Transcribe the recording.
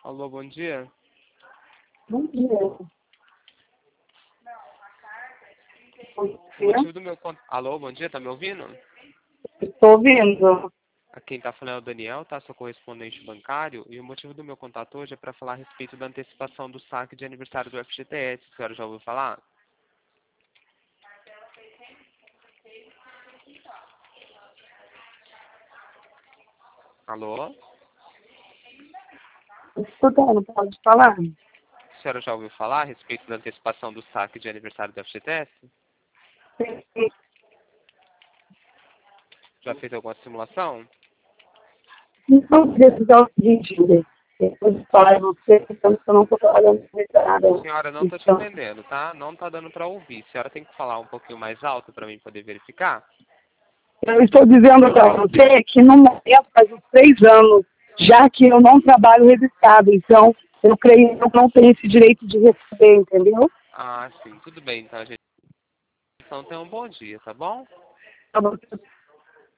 Alô, bom dia. Bom dia. Bom O dia. motivo do meu Alô, bom dia, tá me ouvindo? Estou ouvindo. Quem tá falando é o Daniel, tá? Sou correspondente bancário. E o motivo do meu contato hoje é para falar a respeito da antecipação do saque de aniversário do FGTS. A senhora já ouviu falar? Alô? Escutando, pode falar? A senhora já ouviu falar a respeito da antecipação do saque de aniversário do FGTS? Já fez alguma simulação? Então, decisão seguinte, depois de falar em você, pensando que eu não estou trabalhando nada. Senhora, não tô te Então, entendendo, tá? Não tá dando para ouvir. A senhora tem que falar um pouquinho mais alto para mim poder verificar? eu estou dizendo para você que no momento faz uns 3 anos, já que eu não trabalho registrado, então eu creio que eu não tenho esse direito de receber, entendeu? Ah, sim. Tudo bem, então, gente. Então, tenha um bom dia, tá bom? Tá bom.